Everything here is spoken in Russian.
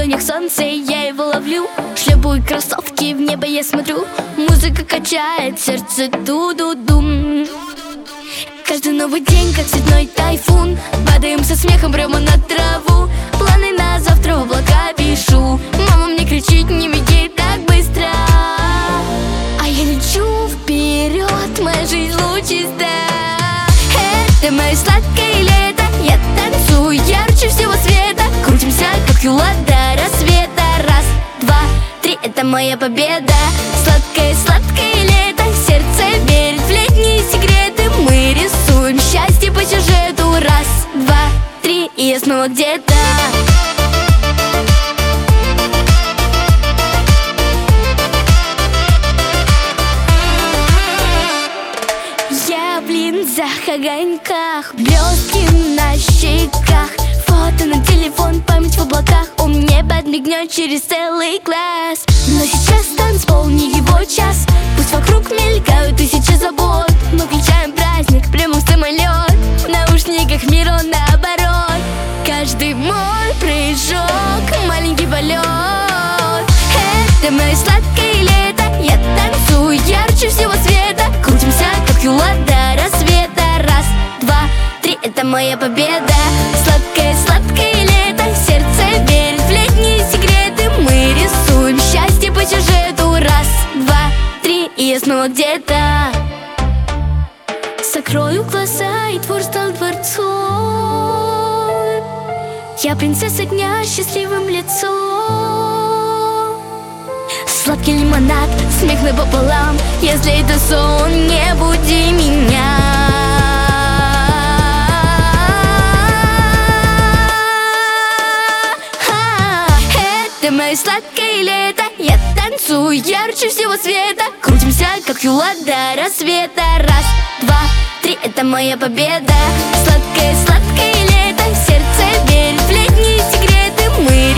ладонях солнце, я его ловлю. Шлепаю кроссовки, в небо я смотрю. Музыка качает сердце, ду-ду-дум. Каждый новый день, как цветной тайфун. Падаем со смехом прямо на траву. Планы на завтра в облака пишу. Мама мне кричит: не беги так быстро. А я лечу вперед, моя жизнь лучиста. Это мое сладкое лето. Я танцую ярче всего света. Крутимся, как юла до рассвета. Раз, два, три, это моя победа. Сладкое лето. Сердце верит в летние секреты. Мы рисуем счастье по сюжету. Раз, два, три, и я снова где-то. Я в линзах, огоньках, блестки на щеках. Фото на телефон, память в облаках. Он мне подмигнет через целый класс. Но сейчас танцпол, не его час. Пусть вокруг мелькают тысячи забот. Мы включаем праздник прямо в самолет. В наушниках мир, он наоборот. Каждый мой прыжок, маленький полет. Это мое сладкое лето. Я танцую ярче всего света. Крутимся, как юла до рассвета. Раз, два, три, это моя победа. Сладкое лето. Сердце верит в летние секреты. Мы рисуем счастье по сюжету. Раз, два, три, и я снова где-то. Закрою глаза, и двор стал дворцом. Я принцесса дня с счастливым лицом. Сладкий лимонад, смех напополам. Если это сон, не буди меня. Это мое сладкое лето. Я танцую ярче всего света. Крутимся, как юла до рассвета. Раз, два, три, это моя победа. Сладкое лето. Сердце верит в летние секреты. Мы